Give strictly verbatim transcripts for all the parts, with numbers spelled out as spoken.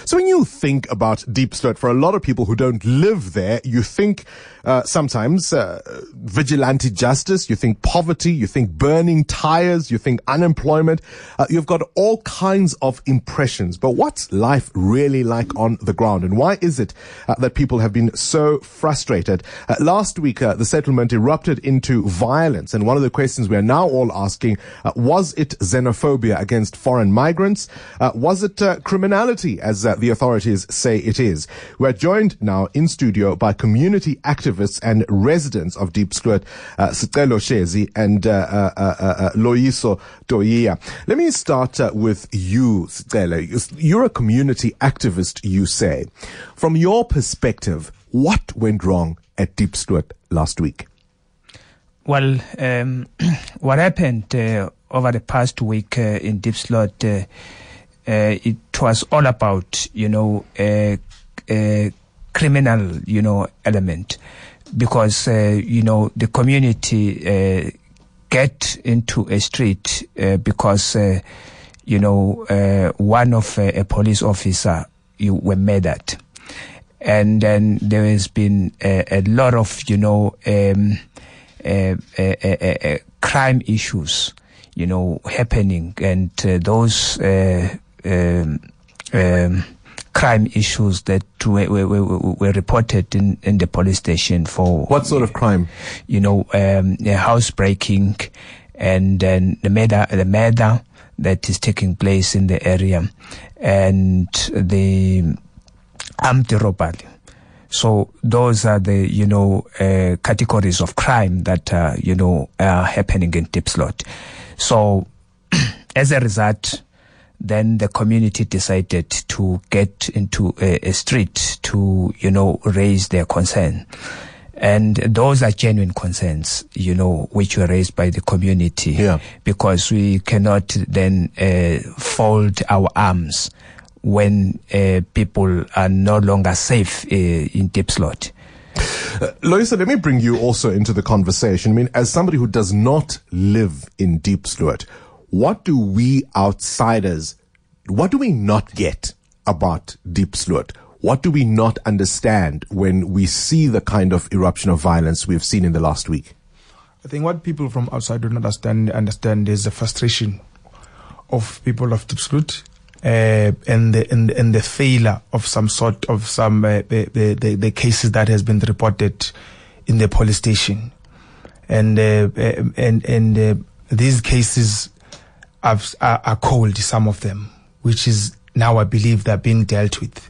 So when you think about Diepsloot, for a lot of people who don't live there, you think uh, sometimes uh, vigilante justice, you think poverty, you think burning tires, you think unemployment. Uh, you've got all kinds of impressions. But what's life really like on the ground? And why is it uh, that people have been so frustrated? Uh, last week, uh, the settlement erupted into violence. And one of the questions we are now all asking, uh, was it xenophobia against foreign migrants? Uh, was it uh, criminality, as uh, the authorities say it is? We're joined now in studio by community activists and residents of Diepsloot, uh, Sicelo Shezi and uh, uh, uh, uh, Loyiso Toyiya. Let me start uh, with you, Sicelo. You're a community activist, you say. From your perspective, what went wrong at Diepsloot last week? Well, um, what happened uh, over the past week uh, in Diepsloot, uh, uh, it was all about, you know, a, a criminal, you know, element, because, uh, you know, the community uh, get into a street uh, because, uh, you know, uh, one of uh, a police officer you were murdered. And then there has been a, a lot of, you know, um, uh, uh, uh, uh, crime issues, you know, happening. And uh, those uh, um, um, crime issues that were, were, were reported in, in the police station for... What sort of crime? You know, um, housebreaking and then the murder, the murder that is taking place in the area and the armed robbery. So those are the, you know, uh, categories of crime that, uh, you know, are happening in Diepsloot. So as a result, then the community decided to get into a, a street to, you know, raise their concern. And those are genuine concerns, you know, which were raised by the community. Yeah. Because we cannot then uh, fold our arms when uh, people are no longer safe uh, in Diepsloot. Uh, Loyiso, let me bring you also into the conversation. I mean, as somebody who does not live in Diepsloot, what do we outsiders, what do we not get about Diepsloot? What do we not understand when we see the kind of eruption of violence we've seen in the last week? I think what people from outside don't understand understand is the frustration of people of Diepsloot uh, and the and, and the failure of some sort of some uh, the, the the cases that has been reported in the police station, and uh, and and uh, these cases are, are cold, some of them, which is now I believe they're being dealt with.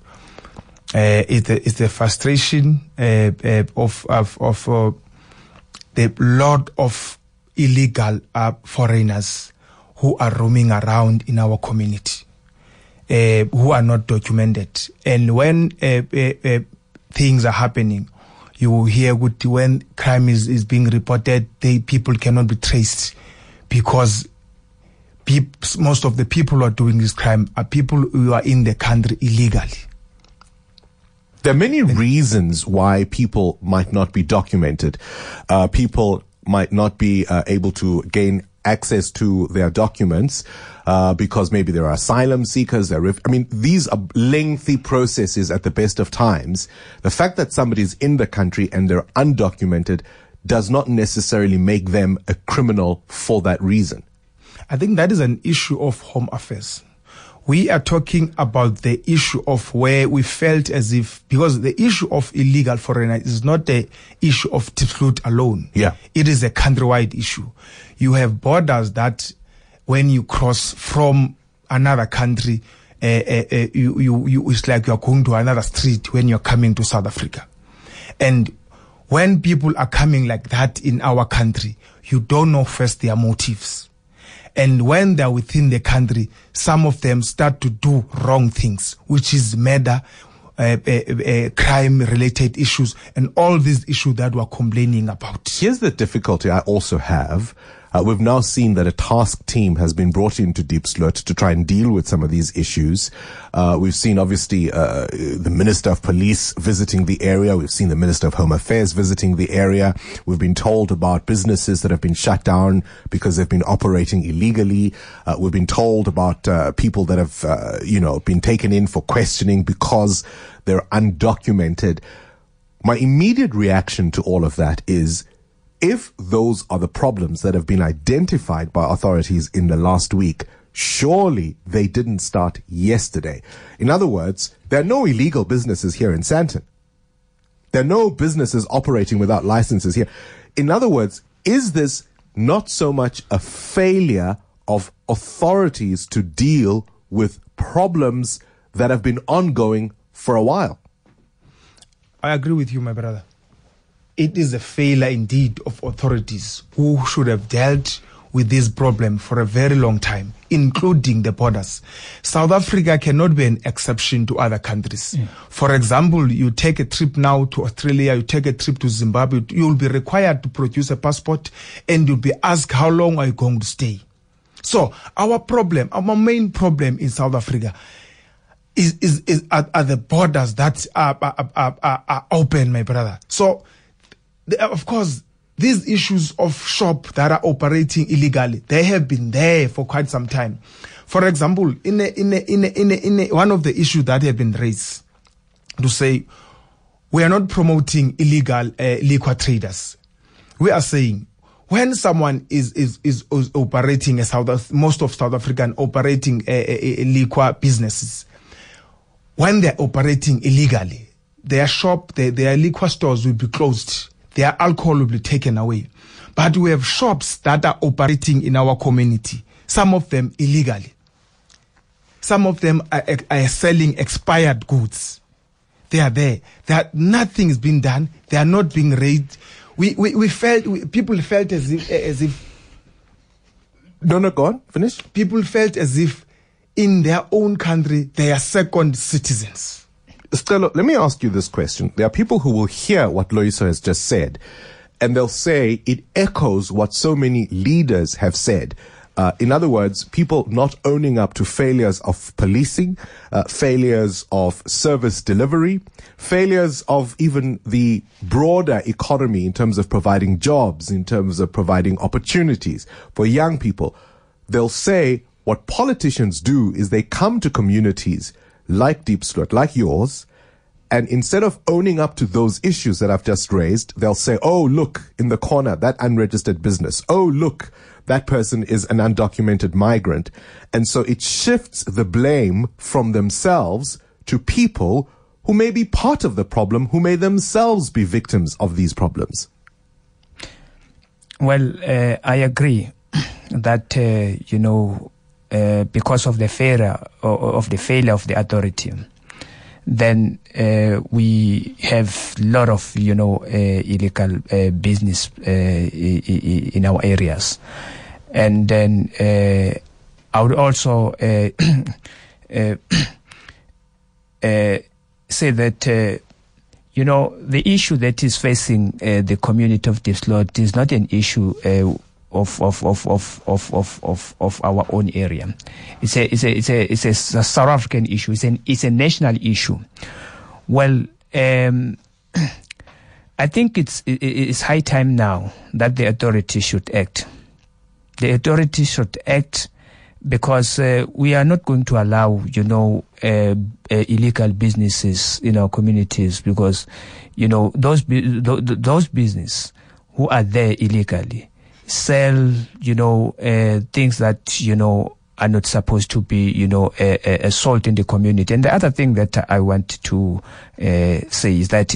Uh, it's, the, it's the frustration uh, uh, of of, of uh, the lot of illegal uh, foreigners who are roaming around in our community, uh, who are not documented. And when uh, uh, uh, things are happening, you will hear good when crime is, is being reported, they people cannot be traced because peop, most of the people who are doing this crime are people who are in the country illegally. There are many reasons why people might not be documented. Uh, people might not be uh, able to gain access to their documents uh, because maybe there are asylum seekers. There are, I mean, these are lengthy processes at the best of times. The fact that somebody is in the country and they're undocumented does not necessarily make them a criminal for that reason. I think that is an issue of Home Affairs. We are talking about the issue of where we felt as if, because the issue of illegal foreigners is not the issue of Diepsloot alone. Yeah. It is a countrywide issue. You have borders that when you cross from another country, uh, uh, uh, you, you, you, it's like you're going to another street when you're coming to South Africa. And when people are coming like that in our country, you don't know first their motives. And when they're within the country, some of them start to do wrong things, which is murder, uh, uh, uh, crime-related issues, and all these issues that we're complaining about. Here's the difficulty I also have. Uh, we've now seen that a task team has been brought into Diepsloot to try and deal with some of these issues. Uh, we've seen, obviously, uh, the Minister of Police visiting the area. We've seen the Minister of Home Affairs visiting the area. We've been told about businesses that have been shut down because they've been operating illegally. Uh, we've been told about uh, people that have, uh, you know, been taken in for questioning because they're undocumented. My immediate reaction to all of that is, if those are the problems that have been identified by authorities in the last week, surely they didn't start yesterday. In other words, there are no illegal businesses here in Sandton. There are no businesses operating without licenses here. In other words, is this not so much a failure of authorities to deal with problems that have been ongoing for a while? I agree with you, my brother. It is a failure indeed of authorities who should have dealt with this problem for a very long time, including the borders. South Africa cannot be an exception to other countries. Yeah. For example, you take a trip now to Australia, you take a trip to Zimbabwe, you will be required to produce a passport and you'll be asked how long are you going to stay. So our problem, our main problem in South Africa is, is, is are, are the borders that are, are, are, are, are open, my brother. So, of course, these issues of shops that are operating illegally, they have been there for quite some time. For example, in a, in a, in a, in a, in a, one of the issues that have been raised to say we are not promoting illegal uh, liquor traders. We are saying when someone is is is, is operating a South, most of South African operating uh, uh, liquor businesses, when they're operating illegally, their shop, their, their liquor stores will be closed. Their alcohol will be taken away. But we have shops that are operating in our community, some of them illegally. Some of them are, are selling expired goods. They are there. That nothing is being done. They are not being raided. We we, we felt we, people felt as if as if no no go on, finish. People felt as if in their own country they are second citizens. Stella, let me ask you this question. There are people who will hear what Loyiso has just said, and they'll say it echoes what so many leaders have said. Uh, in other words, people not owning up to failures of policing, uh, failures of service delivery, failures of even the broader economy in terms of providing jobs, in terms of providing opportunities for young people. They'll say what politicians do is they come to communities like Diepsloot, like yours, and instead of owning up to those issues that I've just raised, they'll say, oh, look, in the corner, that unregistered business. Oh, look, that person is an undocumented migrant. And so it shifts the blame from themselves to people who may be part of the problem, who may themselves be victims of these problems. Well, uh, I agree that, uh, you know, Uh, because of the failure uh, of the failure of the authority, then uh, we have a lot of you know uh, illegal uh, business uh, in our areas, and then uh, I would also uh, uh, uh, say that uh, you know the issue that is facing uh, the community of Diepsloot is not an issue Uh, Of of, of of of of of of our own area. It's a it's a it's a it's a, a South African issue. It's an it's a national issue. Well, um, I think it's it, it's high time now that the authorities should act. The authorities should act because uh, we are not going to allow you know uh, uh, illegal businesses in our communities, because you know those th- those business who are there illegally sell, you know, uh, things that, you know, are not supposed to be, you know, a, a, a salt in the community. And the other thing that I want to uh, say is that,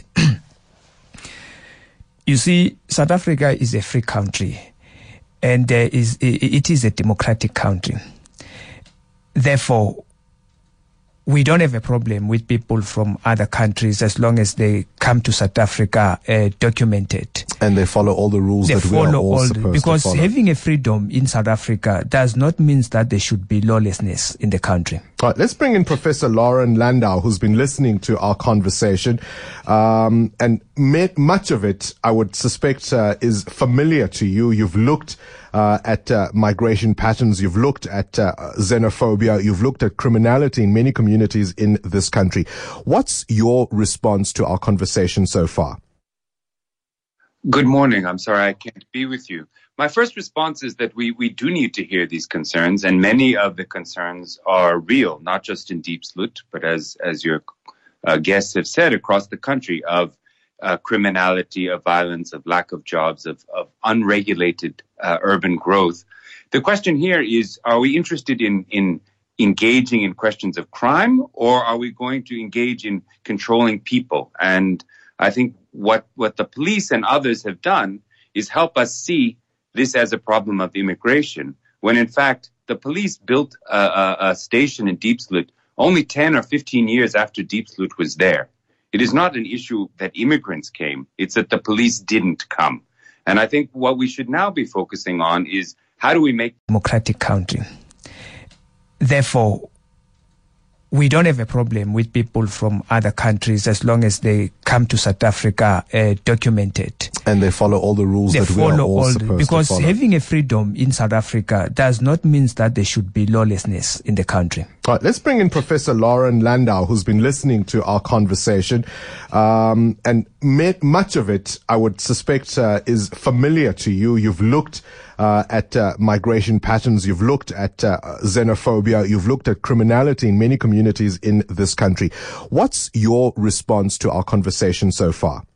you see, South Africa is a free country, and uh, is it is a democratic country. Therefore, we don't have a problem with people from other countries as long as they come to South Africa uh, documented. And they follow all the rules they that we are all all supposed the, because to follow. having a freedom in South Africa does not mean that there should be lawlessness in the country. All right, let's bring in Professor Lauren Landau, who's been listening to our conversation. Um, and ma- much of it, I would suspect, uh, is familiar to you. You've looked uh, at uh, migration patterns. You've looked at uh, xenophobia. You've looked at criminality in many communities in this country. What's your response to our conversation so far? Good morning. I'm sorry I can't be with you. My first response is that we, we do need to hear these concerns, and many of the concerns are real, not just in Diepsloot, but as, as your uh, guests have said, across the country, of uh, criminality, of violence, of lack of jobs, of, of unregulated uh, urban growth. The question here is, are we interested in, in engaging in questions of crime, or are we going to engage in controlling people? And I think what, what the police and others have done is help us see this as a problem of immigration, when in fact the police built a, a, a station in Diepsloot only ten or fifteen years after Diepsloot was there. It is not an issue that immigrants came, it's that the police didn't come. And I think what we should now be focusing on is how do we make democratic country. Therefore, we don't have a problem with people from other countries as long as they come to South Africa uh, documented. And they follow all the rules they that we are all, all supposed the, because to follow. having a freedom in South Africa does not mean that there should be lawlessness in the country. All right, let's bring in Professor Lauren Landau, who's been listening to our conversation. Um, and ma- much of it, I would suspect, uh, is familiar to you. You've looked uh, at uh, migration patterns. You've looked at uh, xenophobia. You've looked at criminality in many communities in this country. What's your response to our conversation so far?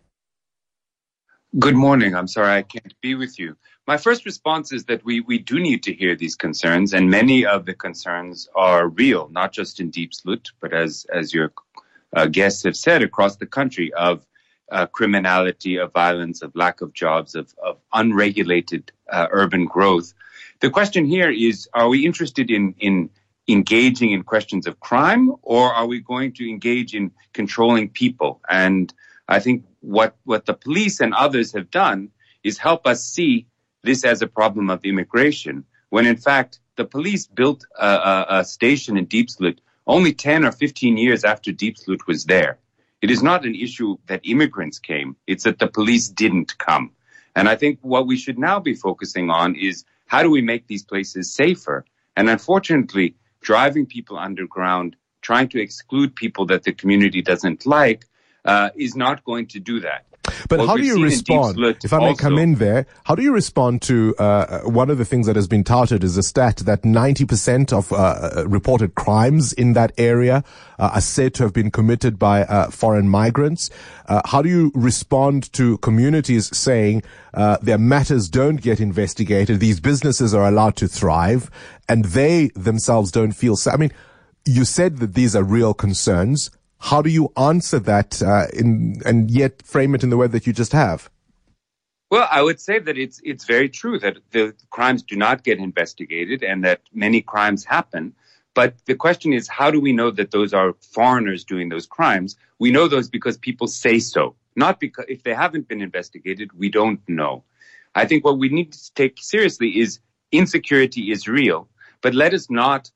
Good morning. I'm sorry I can't be with you. My first response is that we, we do need to hear these concerns, and many of the concerns are real, not just in Diepsloot, but as, as your uh, guests have said, across the country, of uh, criminality, of violence, of lack of jobs, of, of unregulated uh, urban growth. The question here is, are we interested in, in engaging in questions of crime, or are we going to engage in controlling people? And I think what, what the police and others have done is help us see this as a problem of immigration, when in fact the police built a, a, a station in Diepsloot only ten or fifteen years after Diepsloot was there. It is not an issue that immigrants came, it's that the police didn't come. And I think what we should now be focusing on is how do we make these places safer? And unfortunately, driving people underground, trying to exclude people that the community doesn't like, uh, is not going to do that. But what how do you respond, if I may also, come in there, how do you respond to uh, one of the things that has been touted is a stat that ninety percent of uh, reported crimes in that area uh, are said to have been committed by uh, foreign migrants? Uh, how do you respond to communities saying uh, their matters don't get investigated, these businesses are allowed to thrive, and they themselves don't feel safe? I mean, you said that these are real concerns. How do you answer that uh, in, and yet frame it in the way that you just have? Well, I would say that it's it's very true that the crimes do not get investigated and that many crimes happen. But the question is, how do we know that those are foreigners doing those crimes? We know those because people say so, not because if they haven't been investigated, we don't know. I think what we need to take seriously is insecurity is real, but let us not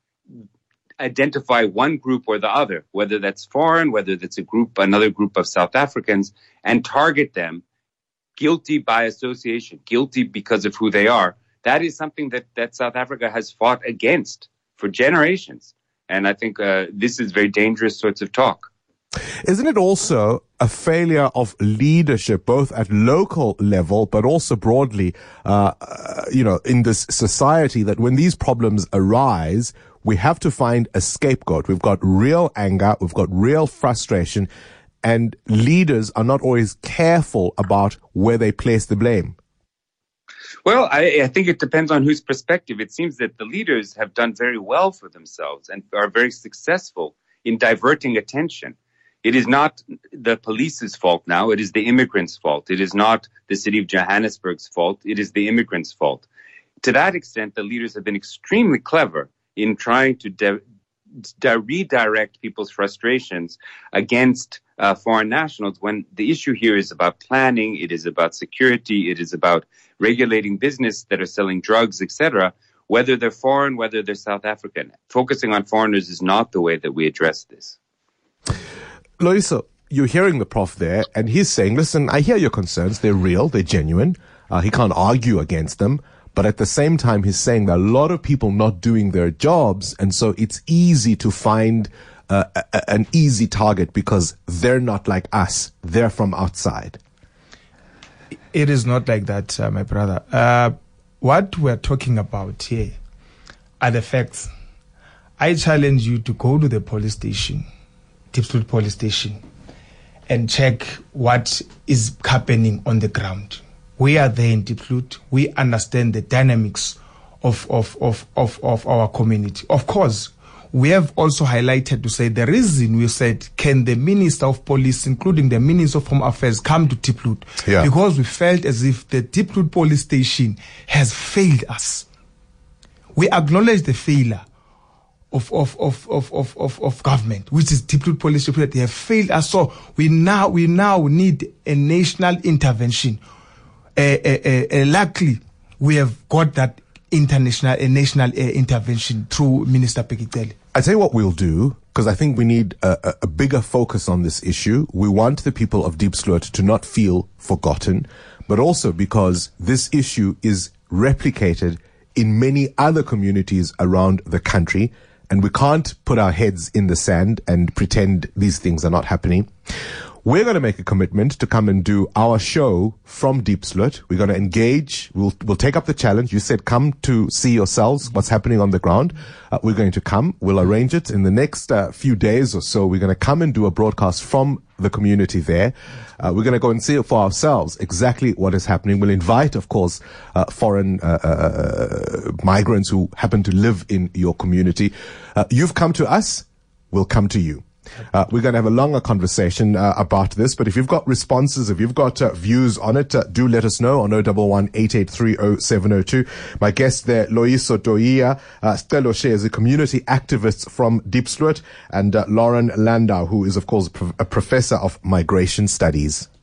identify one group or the other, whether that's foreign, whether that's a group, another group of South Africans, and target them guilty by association, guilty because of who they are. That is something that, that South Africa has fought against for generations. And I think uh, this is very dangerous sorts of talk. Isn't it also a failure of leadership, both at local level, but also broadly, uh, uh, you know, in this society, that when these problems arise, we have to find a scapegoat. We've got real anger, we've got real frustration, and leaders are not always careful about where they place the blame. Well, I, I think it depends on whose perspective. It seems that the leaders have done very well for themselves and are very successful in diverting attention. It is not the police's fault now. It is the immigrants' fault. It is not the city of Johannesburg's fault. It is the immigrants' fault. To that extent, the leaders have been extremely clever in trying to de- de- redirect people's frustrations against uh, foreign nationals, when the issue here is about planning, it is about security, it is about regulating business that are selling drugs, et cetera, whether they're foreign, whether they're South African. Focusing on foreigners is not the way that we address this. Loyiso, you're hearing the prof there, and he's saying, listen, I hear your concerns. They're real. They're genuine. Uh, he can't argue against them. But at the same time, he's saying that a lot of people not doing their jobs, and so it's easy to find uh, a, an easy target because they're not like us. They're from outside. It is not like that, uh, my brother. Uh, what we're talking about here are the facts. I challenge you to go to the police station, Diepsloot police station, and check what is happening on the ground. We are there in Diepsloot. We understand the dynamics of, of, of, of, of our community. Of course, we have also highlighted to say the reason we said, can the Minister of Police, including the Minister of Home Affairs, come to Diepsloot? Yeah. Because we felt as if the Diepsloot police station has failed us. We acknowledge the failure of, of, of, of, of, of, of government, which is Diepsloot police station, that they have failed us. So we now, we now need a national intervention. Uh, uh, uh, uh, luckily, we have got that international, uh, national uh, intervention through Minister Pekitele. I tell you what we'll do, because I think we need a, a, a bigger focus on this issue. We want the people of Diepsloot to not feel forgotten, but also because this issue is replicated in many other communities around the country, and we can't put our heads in the sand and pretend these things are not happening. We're going to make a commitment to come and do our show from Diepsloot. We're going to engage. We'll, we'll take up the challenge. You said come to see yourselves what's happening on the ground. Uh, we're going to come. We'll arrange it in the next uh, few days or so. We're going to come and do a broadcast from the community there. Uh, we're going to go and see it for ourselves exactly what is happening. We'll invite, of course, uh, foreign uh, uh, migrants who happen to live in your community. Uh, you've come to us. We'll come to you. Uh, we're going to have a longer conversation uh, about this, but if you've got responses, if you've got uh, views on it, uh, do let us know on zero one one, eight eight three zero seven zero two. My guest there, Loyiso Toia, uh, Stelo Shea is a community activist from Diepsloot, and uh, Lauren Landau, who is, of course, a professor of migration studies.